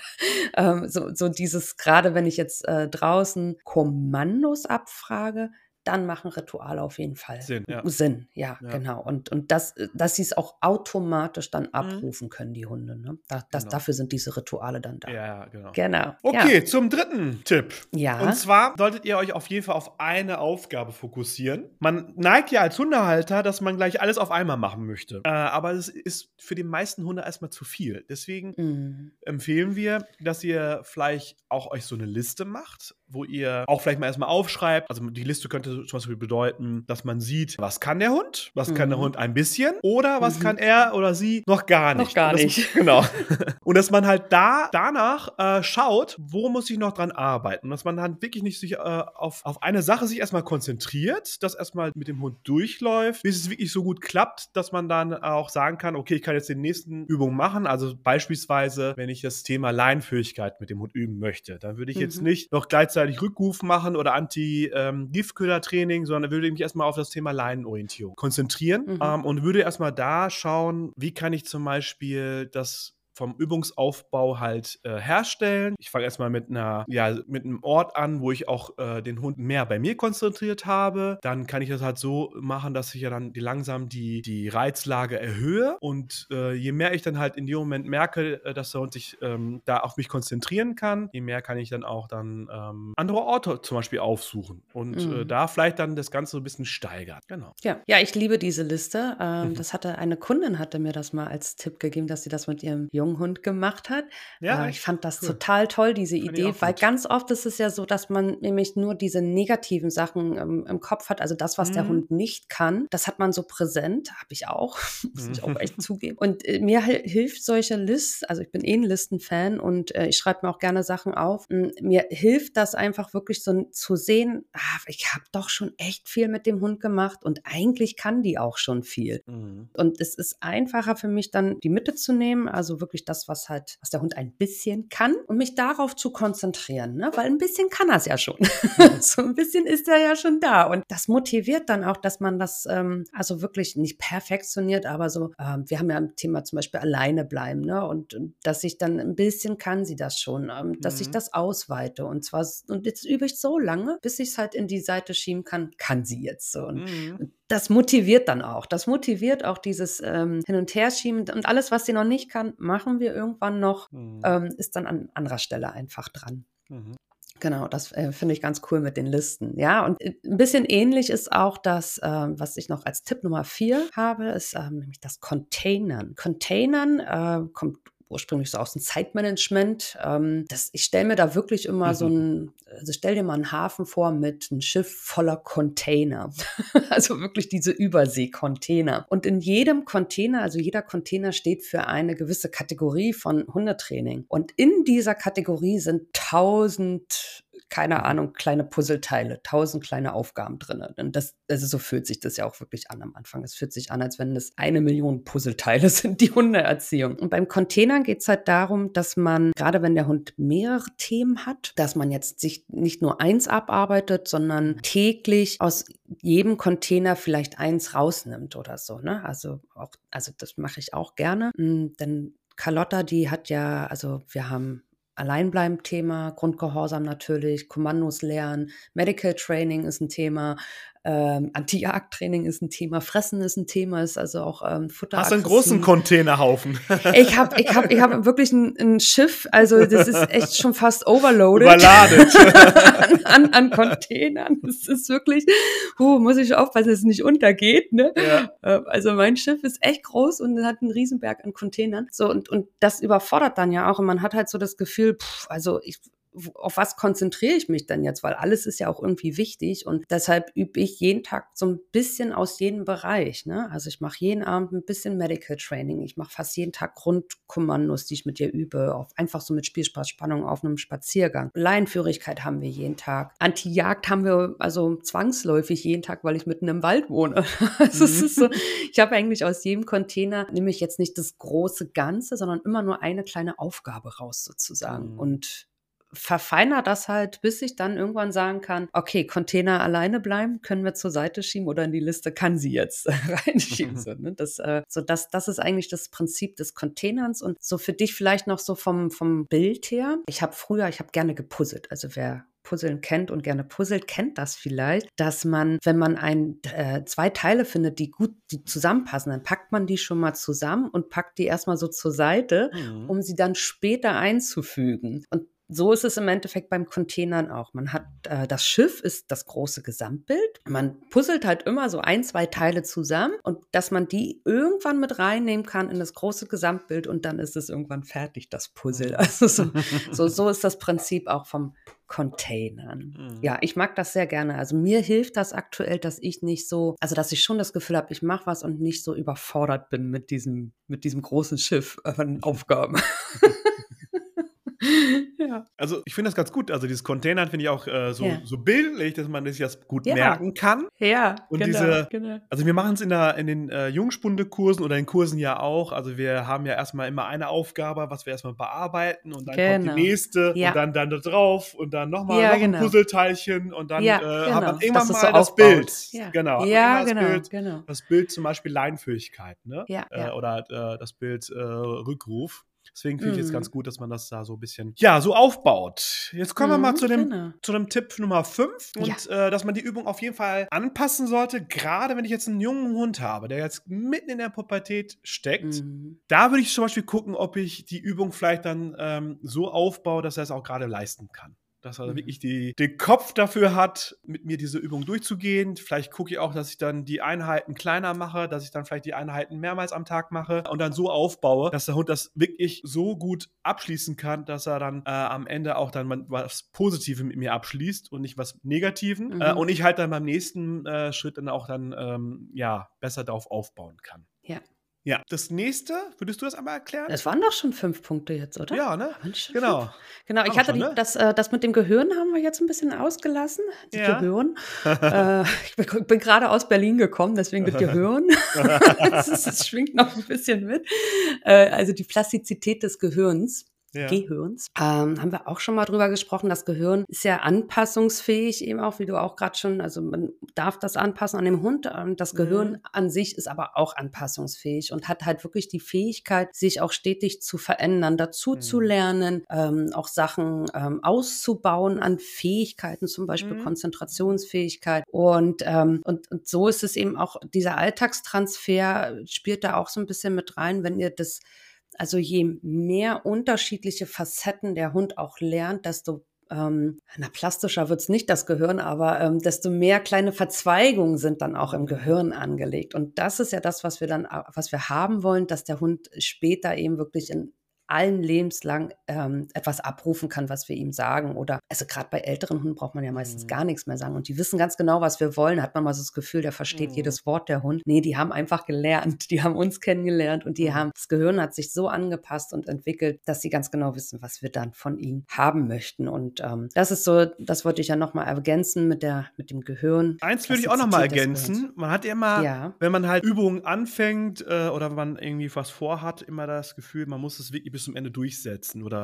ähm, so, so dieses, gerade wenn ich jetzt äh, draußen Kommandos abfrage, dann machen Rituale auf jeden Fall Sinn, ja. Sinn, ja, Ja. genau. Und, und das, dass sie es auch automatisch dann Mhm. abrufen können, die Hunde. Ne? Da, das, Genau. Dafür sind diese Rituale dann da. Ja, ja, genau. Genau. Okay, zum dritten Tipp. Ja. Und zwar solltet ihr euch auf jeden Fall auf eine Aufgabe fokussieren. Man neigt ja als Hundehalter, dass man gleich alles auf einmal machen möchte. Äh, aber es ist für die meisten Hunde erstmal zu viel. Deswegen Mhm. empfehlen wir, dass ihr vielleicht auch euch so eine Liste macht, wo ihr auch vielleicht mal erstmal aufschreibt. Also die Liste könnte zum Beispiel bedeuten, dass man sieht, was kann der Hund, was kann der Mhm. Hund ein bisschen oder was Mhm. kann er oder sie noch gar nicht. Noch gar Und das, nicht. Genau. Und dass man halt da danach äh, schaut, wo muss ich noch dran arbeiten. Und dass man dann wirklich nicht sich äh, auf, auf eine Sache sich erstmal konzentriert, das erstmal mit dem Hund durchläuft, bis es wirklich so gut klappt, dass man dann auch sagen kann, okay, ich kann jetzt die nächsten Übungen machen. Also beispielsweise, wenn ich das Thema Leinenführigkeit mit dem Hund üben möchte, dann würde ich jetzt Mhm. nicht noch gleichzeitig Rückruf machen oder Anti-Giftköder-Training, sondern würde ich mich erstmal auf das Thema Leinenorientierung konzentrieren Mhm. ähm, und würde erstmal da schauen, wie kann ich zum Beispiel das vom Übungsaufbau halt äh, herstellen. Ich fange erstmal mit einer, ja, mit einem Ort an, wo ich auch äh, den Hund mehr bei mir konzentriert habe. Dann kann ich das halt so machen, dass ich ja dann die, langsam die, die Reizlage erhöhe. Und äh, je mehr ich dann halt in dem Moment merke, äh, dass der Hund sich ähm, da auf mich konzentrieren kann, je mehr kann ich dann auch dann ähm, andere Orte zum Beispiel aufsuchen. Und Mhm. äh, da vielleicht dann das Ganze so ein bisschen steigern. Genau. Ja. ja, ich liebe diese Liste. Ähm, das hatte eine Kundin hatte mir das mal als Tipp gegeben, dass sie das mit ihrem jungen Hund gemacht hat. Ja, Äh, echt? ich fand das Cool. total toll, diese Finde ich Idee, auch weil gut. ganz oft ist es ja so, dass man nämlich nur diese negativen Sachen ähm, im Kopf hat, also das, was der Mhm. Hund nicht kann, das hat man so präsent, habe ich auch, muss ich auch Mhm. echt zugeben. Und äh, mir hil- hilft solche Listen, also ich bin eh ein Listenfan und äh, ich schreibe mir auch gerne Sachen auf. M, Mir hilft das einfach wirklich so zu sehen, ah, ich habe doch schon echt viel mit dem Hund gemacht und eigentlich kann die auch schon viel. Mhm. Und es ist einfacher für mich dann die Mitte zu nehmen, also wirklich das, was halt, was der Hund ein bisschen kann und mich darauf zu konzentrieren, ne? Weil ein bisschen kann er es ja schon. So ein bisschen ist er ja schon da. Und das motiviert dann auch, dass man das ähm, also wirklich nicht perfektioniert, aber so, ähm, wir haben ja im Thema zum Beispiel alleine bleiben, ne? Und, und dass ich dann ein bisschen kann sie das schon, ähm, dass ich Mhm. das ausweite. Und zwar, und jetzt übe ich so lange, bis ich es halt in die Seite schieben kann, kann sie jetzt so. Und, Mhm. und das motiviert dann auch. Das motiviert auch dieses ähm, Hin- und Herschieben. Und alles, was sie noch nicht kann, machen wir irgendwann noch, Mhm. ähm, ist dann an anderer Stelle einfach dran. Mhm. Genau, das äh, finde ich ganz cool mit den Listen. Ja, und äh, ein bisschen ähnlich ist auch das, ähm, was ich noch als Tipp Nummer vier habe, ist ähm, nämlich das Containern. Containern äh, kommt ursprünglich so aus dem Zeitmanagement. Ähm, das, ich stelle mir da wirklich immer so ein, also stell dir mal einen Hafen vor mit einem Schiff voller Container. Also wirklich diese Überseekontainer. Und in jedem Container, also jeder Container steht für eine gewisse Kategorie von Hundetraining. Und in dieser Kategorie sind tausend, keine Ahnung, kleine Puzzleteile, tausend kleine Aufgaben drin. Und das, also so fühlt sich das ja auch wirklich an am Anfang. Es fühlt sich an, als wenn es eine Million Puzzleteile sind, die Hundeerziehung. Und beim Containern geht es halt darum, dass man, gerade wenn der Hund mehrere Themen hat, dass man jetzt sich nicht nur eins abarbeitet, sondern täglich aus jedem Container vielleicht eins rausnimmt oder so, ne? Also auch, also das mache ich auch gerne. Mm, Denn Carlotta, die hat ja, also wir haben Alleinbleiben-Thema, Grundgehorsam natürlich, Kommandos lernen, Medical Training ist ein Thema, ähm, Anti-Jagd-Training ist ein Thema, Fressen ist ein Thema, ist also auch ähm, Futter Hast du einen großen aggressiv. Containerhaufen? Ich habe ich hab, ich hab wirklich ein, ein Schiff, also das ist echt schon fast overloaded. Überladet. an, an, an Containern. Das ist wirklich, huh, muss ich aufpassen, dass es nicht untergeht. Ne? Ja. Also mein Schiff ist echt groß und hat einen Riesenberg an Containern. So, und, und das überfordert dann ja auch. Und man hat halt so das Gefühl, pff, also ich auf was konzentriere ich mich denn jetzt? Weil alles ist ja auch irgendwie wichtig und deshalb übe ich jeden Tag so ein bisschen aus jedem Bereich. Ne? Also ich mache jeden Abend ein bisschen Medical Training. Ich mache fast jeden Tag Grundkommandos, die ich mit dir übe. Auf, einfach so mit Spielspaß, Spannung auf einem Spaziergang. Laienführigkeit haben wir jeden Tag. Anti-Jagd haben wir also zwangsläufig jeden Tag, weil ich mitten im Wald wohne. Also es ist so, ich habe eigentlich aus jedem Container, nehme ich jetzt nicht das große Ganze, sondern immer nur eine kleine Aufgabe raus sozusagen. Mhm. Und verfeiner das halt, bis ich dann irgendwann sagen kann, okay, Container alleine bleiben, können wir zur Seite schieben oder in die Liste kann sie jetzt reinschieben. So, ne? Das, äh, so das, das ist eigentlich das Prinzip des Containerns und so für dich vielleicht noch so vom, vom Bild her. Ich habe früher, ich habe gerne gepuzzelt, also wer Puzzeln kennt und gerne puzzelt, kennt das vielleicht, dass man, wenn man ein, äh, zwei Teile findet, die gut die zusammenpassen, dann packt man die schon mal zusammen und packt die erstmal so zur Seite, Mhm. um sie dann später einzufügen. Und so ist es im Endeffekt beim Containern auch. Man hat, äh, das Schiff ist das große Gesamtbild. Man puzzelt halt immer so ein, zwei Teile zusammen und dass man die irgendwann mit reinnehmen kann in das große Gesamtbild und dann ist es irgendwann fertig, das Puzzle. Also so, so, so ist das Prinzip auch vom Containern. Mhm. Ja, ich mag das sehr gerne. Also mir hilft das aktuell, dass ich nicht so, also dass ich schon das Gefühl habe, ich mache was und nicht so überfordert bin mit diesem, mit diesem großen Schiff an Aufgaben. Ja. Also ich finde das ganz gut. Also dieses Containern finde ich auch äh, so, Ja. so bildlich, dass man sich das gut Ja. merken kann. Ja, Und genau, diese, genau. also wir machen es in, der- in den äh, Jungspunde-Kursen oder in Kursen ja auch. Also wir haben ja erstmal immer eine Aufgabe, was wir erstmal bearbeiten und dann kommt Genau. die nächste Ja. und dann, dann da drauf und dann nochmal Ja, noch ein genau. Puzzleteilchen und dann Ja, äh, genau. hat man irgendwann Dass es so mal das aufbaut. Bild. Ja. Genau. Ja, hat man genau, das Bild, genau. das Bild zum Beispiel Leinführigkeit, ne? Ja, Äh, ja. oder äh, das Bild äh, Rückruf. Deswegen finde ich es Mhm. ganz gut, dass man das da so ein bisschen, ja, so aufbaut. Jetzt kommen wir mal Mhm, zu dem, genau. zu dem Tipp Nummer fünf und äh, dass man die Übung auf jeden Fall anpassen sollte, gerade wenn ich jetzt einen jungen Hund habe, der jetzt mitten in der Pubertät steckt. Mhm. Da würde ich zum Beispiel gucken, ob ich die Übung vielleicht dann ähm, so aufbaue, dass er es auch gerade leisten kann. Dass er Mhm. wirklich die, den Kopf dafür hat, mit mir diese Übung durchzugehen. Vielleicht gucke ich auch, dass ich dann die Einheiten kleiner mache, dass ich dann vielleicht die Einheiten mehrmals am Tag mache und dann so aufbaue, dass der Hund das wirklich so gut abschließen kann, dass er dann äh, am Ende auch dann mal was Positives mit mir abschließt und nicht was Negativen. Mhm. Äh, und ich halt dann beim nächsten äh, Schritt dann auch dann ähm, ja, besser darauf aufbauen kann. Ja. Ja, das nächste, würdest du das einmal erklären? Das waren doch schon fünf Punkte jetzt, oder? Ja, ne? Waren das schon Genau. fünf? Genau, ich Haben wir hatte schon, die, ne? das, äh, das mit dem Gehirn haben wir jetzt ein bisschen ausgelassen. Das Ja. Gehirn. äh, ich bin, bin gerade aus Berlin gekommen, deswegen das Gehirn. das, ist, das schwingt noch ein bisschen mit. Äh, also die Plastizität des Gehirns. Ja. Gehirns. Ähm, haben wir auch schon mal drüber gesprochen. Das Gehirn ist ja anpassungsfähig, eben auch, wie du auch gerade schon, also man darf das anpassen an dem Hund. Ähm, das Gehirn Mhm. an sich ist aber auch anpassungsfähig und hat halt wirklich die Fähigkeit, sich auch stetig zu verändern, dazu zu Mhm. lernen, ähm, auch Sachen ähm, auszubauen an Fähigkeiten, zum Beispiel Mhm. Konzentrationsfähigkeit. Und, ähm, und, und so ist es eben auch, dieser Alltagstransfer spielt da auch so ein bisschen mit rein, wenn ihr das Also je mehr unterschiedliche Facetten der Hund auch lernt, desto ähm, na, plastischer wird's nicht, das Gehirn, aber ähm, desto mehr kleine Verzweigungen sind dann auch im Gehirn angelegt. Und das ist ja das, was wir dann, was wir haben wollen, dass der Hund später eben wirklich in allen lebenslang ähm, etwas abrufen kann, was wir ihm sagen. Oder, also gerade bei älteren Hunden braucht man ja meistens Mhm. gar nichts mehr sagen. Und die wissen ganz genau, was wir wollen. Da hat man mal so das Gefühl, der versteht Mhm. jedes Wort, der Hund. Nee, die haben einfach gelernt. Die haben uns kennengelernt und die Mhm. haben, das Gehirn hat sich so angepasst und entwickelt, dass sie ganz genau wissen, was wir dann von ihnen haben möchten. Und ähm, das ist so, das wollte ich ja nochmal ergänzen mit der, mit dem Gehirn. Eins würde ich auch nochmal Plastizität des ergänzen. Man hat ja immer, Ja. wenn man halt Übungen anfängt äh, oder wenn man irgendwie was vorhat, immer das Gefühl, man muss es wirklich bis zum Ende durchsetzen oder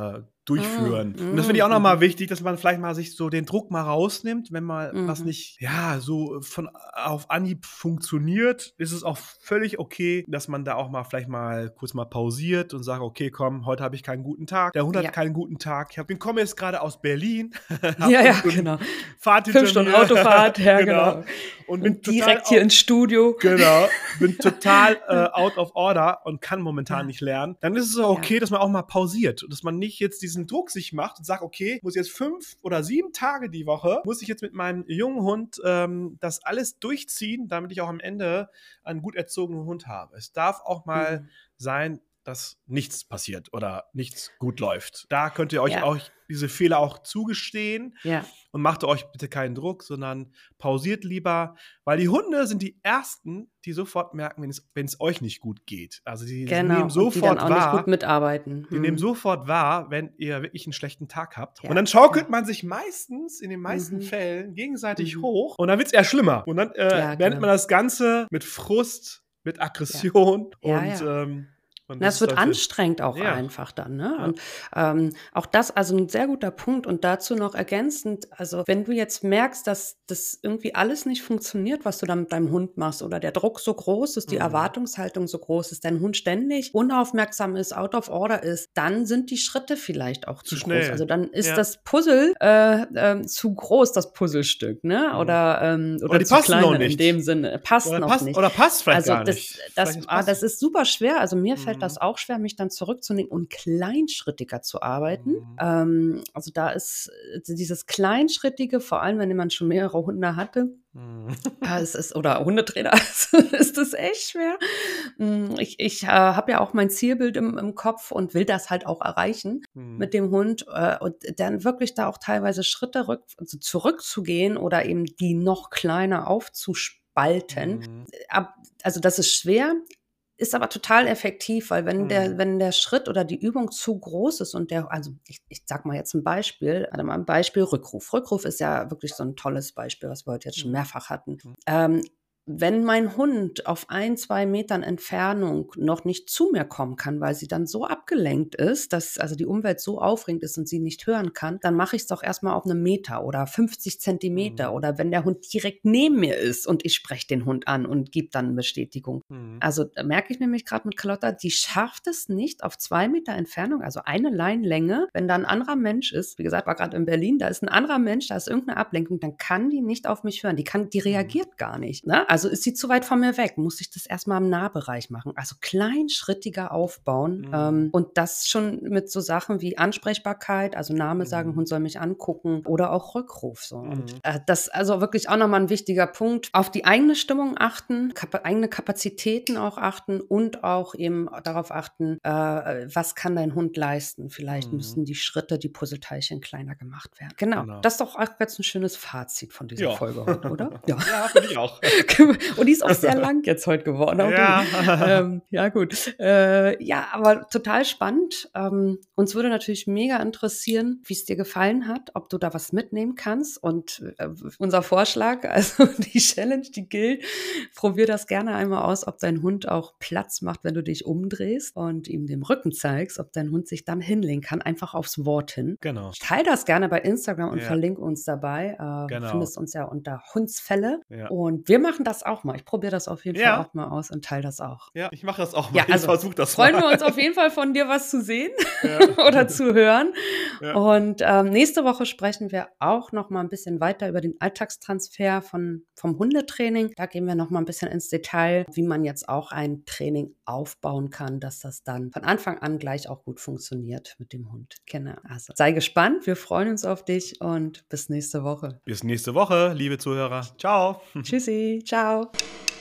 durchführen. Mhm. Und das finde ich auch nochmal wichtig, dass man vielleicht mal sich so den Druck mal rausnimmt, wenn mal Mhm. was nicht, ja, so von auf Anhieb funktioniert, ist es auch völlig okay, dass man da auch mal vielleicht mal kurz mal pausiert und sagt, okay, komm, heute habe ich keinen guten Tag, der Hund Ja. hat keinen guten Tag. Ich hab, bin komme jetzt gerade aus Berlin. hab Ja, ja, fünf Stunden genau. Fahrt hinter Fünf Stunden mir. Autofahrt, ja, Genau. genau. Und bin Und total direkt hier au- ins Studio. Genau, bin total äh, out of order und kann momentan Ja. nicht lernen. Dann ist es auch okay, dass man auch mal pausiert und dass man nicht jetzt diesen Druck sich macht und sagt, okay, muss jetzt fünf oder sieben Tage die Woche, muss ich jetzt mit meinem jungen Hund ähm, das alles durchziehen, damit ich auch am Ende einen gut erzogenen Hund habe. Es darf auch mal Mhm. sein, dass nichts passiert oder nichts gut läuft. Da könnt ihr euch Ja. auch diese Fehler auch zugestehen. Ja. Und macht euch bitte keinen Druck, sondern pausiert lieber, weil die Hunde sind die Ersten, die sofort merken, wenn es, wenn es euch nicht gut geht. Also die Genau. nehmen Und die dann sofort auch nicht wahr, gut mitarbeiten. die nehmen Mhm. sofort wahr, wenn ihr wirklich einen schlechten Tag habt. Ja, Und dann schaukelt ja. man sich meistens, in den meisten Mhm. Fällen, gegenseitig Mhm. hoch. Und dann wird es eher schlimmer. Und dann äh, Ja, beendet genau. man das Ganze mit Frust, mit Aggression. Ja, und ja. ähm, und Na, das es ist wird dann für, anstrengend auch ja, einfach dann, ne? ja. Und ähm, auch das, also ein sehr guter Punkt. Und dazu noch ergänzend, also wenn du jetzt merkst, dass das irgendwie alles nicht funktioniert, was du da mit deinem Hund machst, oder der Druck so groß ist, die Mhm. Erwartungshaltung so groß ist, dein Hund ständig unaufmerksam ist, out of order ist, dann sind die Schritte vielleicht auch Zu zu, schnell. groß. Also dann ist Ja. das Puzzle äh, ähm, zu groß, das Puzzlestück, ne? Mhm. Oder, ähm, oder, Oder die zu passen klein noch dann in nicht. dem Sinne. Passt Oder noch passt, nicht. oder passt vielleicht Also gar das, nicht. das, Vielleicht ist ah, das passend. ist super schwer. Also mir fällt Mhm. das auch schwer, mich dann zurückzunehmen und kleinschrittiger zu arbeiten. Mhm. Ähm, also da ist äh, dieses Kleinschrittige, vor allem wenn man schon mehrere Hunde hatte, Mhm. ja, es ist, oder Hundetrainer, also ist das echt schwer. Mm, Ich, ich äh, habe ja auch mein Zielbild im, im Kopf und will das halt auch erreichen Mhm. mit dem Hund äh, und dann wirklich da auch teilweise Schritte rück, also zurückzugehen oder eben die noch kleiner aufzuspalten. Mhm. Ab, also das ist schwer, ist aber total effektiv, weil wenn der, Mhm. wenn der Schritt oder die Übung zu groß ist und der, also ich, ich sag mal jetzt ein Beispiel, also mal ein Beispiel Rückruf. Rückruf ist ja wirklich so ein tolles Beispiel, was wir heute jetzt schon Mhm. mehrfach hatten. Mhm. Ähm, wenn mein Hund auf ein, zwei Metern Entfernung noch nicht zu mir kommen kann, weil sie dann so abgelenkt ist, dass also die Umwelt so aufregend ist und sie nicht hören kann, dann mache ich es doch erstmal auf einem Meter oder fünfzig Zentimeter Mhm. oder wenn der Hund direkt neben mir ist und ich spreche den Hund an und gebe dann Bestätigung. Mhm. Also da merke ich nämlich gerade mit Carlotta, die schafft es nicht auf zwei Meter Entfernung, also eine Leinlänge, wenn da ein anderer Mensch ist, wie gesagt, war gerade in Berlin, da ist ein anderer Mensch, da ist irgendeine Ablenkung, dann kann die nicht auf mich hören, die kann, die reagiert gar nicht, ne? Also ist sie zu weit von mir weg, muss ich das erstmal im Nahbereich machen. Also kleinschrittiger aufbauen Mhm. ähm, und das schon mit so Sachen wie Ansprechbarkeit, also Name sagen, Mhm. Hund soll mich angucken oder auch Rückruf so. Mhm. Und äh, das also wirklich auch nochmal ein wichtiger Punkt. Auf die eigene Stimmung achten, kap eigene Kapazitäten auch achten und auch eben darauf achten, äh, was kann dein Hund leisten. Vielleicht Mhm. müssen die Schritte, die Puzzleteilchen kleiner gemacht werden. Genau. Genau. Das ist doch auch jetzt ein schönes Fazit von dieser Ja. Folge heute, oder? Ja. Ja, finde ich auch. Und die ist auch sehr lang jetzt heute geworden. Auch Ja. du. Ähm, ja, gut. Äh, ja, aber total spannend. Ähm, uns würde natürlich mega interessieren, wie es dir gefallen hat, ob du da was mitnehmen kannst. Und äh, unser Vorschlag, also die Challenge, die gilt, probier das gerne einmal aus, ob dein Hund auch Platz macht, wenn du dich umdrehst und ihm den Rücken zeigst, ob dein Hund sich dann hinlegen kann, einfach aufs Wort hin. Genau. Teil das gerne bei Instagram und Ja. verlink uns dabei. Äh, Genau. Du findest uns ja unter Hundsfälle. Ja. Und wir machen das auch mal. Ich probiere das auf jeden Ja. Fall auch mal aus und teile das auch. Ja, ich mache das auch mal. Ja, also ich versuche das freuen mal. wir uns auf jeden Fall von dir was zu sehen Ja. oder zu hören. Ja. Und ähm, nächste Woche sprechen wir auch noch mal ein bisschen weiter über den Alltagstransfer von, vom Hundetraining. Da gehen wir noch mal ein bisschen ins Detail, wie man jetzt auch ein Training aufbauen kann, dass das dann von Anfang an gleich auch gut funktioniert mit dem Hund. Genau. Also sei gespannt. Wir freuen uns auf dich und bis nächste Woche. Bis nächste Woche, liebe Zuhörer. Ciao. Tschüssi. Ciao.